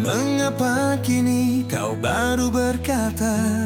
Mengapa kini kau baru berkata?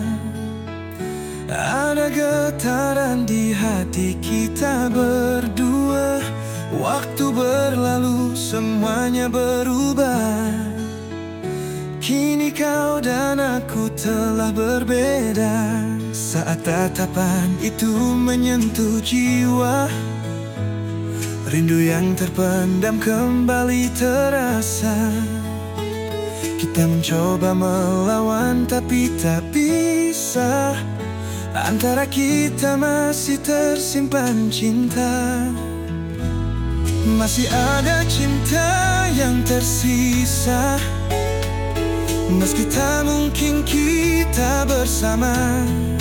Ada getaran di hati kita berdua. Waktu berlalu, semuanya berubah. Kini kau dan aku telah berbeda. Saat tatapan itu menyentuh jiwa, rindu yang terpendam kembali terasa. Kita mencoba melawan tapi tak bisa. Antara kita masih tersimpan cinta. Masih ada cinta yang tersisa. Meski tak mungkin kita bersama.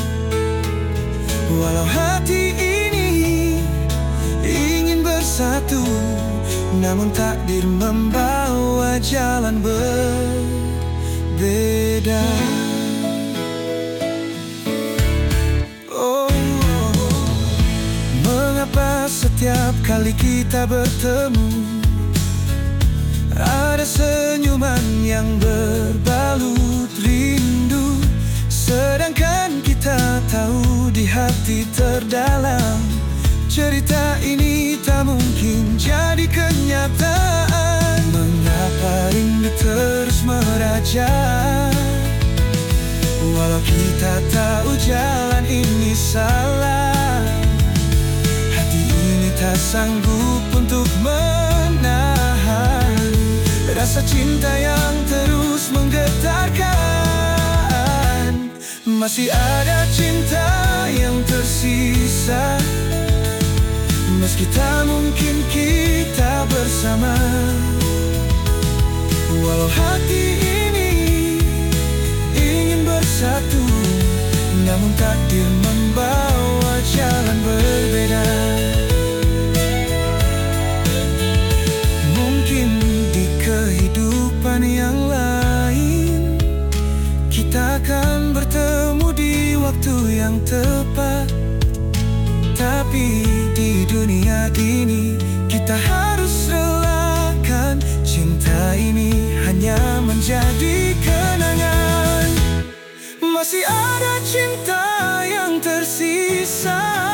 Walau hati ini ingin bersatu, namun takdir membawa jalan berbeda. Mengapa setiap kali kita bertemu ada senyuman yang berbalut rindu, sedangkan kita tahu di hati terdalam cerita ini tak mungkin jadi kenyataan. Mengapa rindu terus merajak, walau kita tahu jalan ini salah. Hati ini tak sanggup untuk menahan rasa cinta yang terus menggetarkan. Masih ada cinta yang tersisa. Meski tak mungkin kita bersama. Walau hati ini ingin bersatu, namun takdir membawa jalan berbeda. Mungkin di kehidupan yang lain kita akan bertemu di waktu yang tepat. Tapi di dunia ini kita harus relakan cinta ini hanya menjadi kenangan. Masih ada cinta yang tersisa.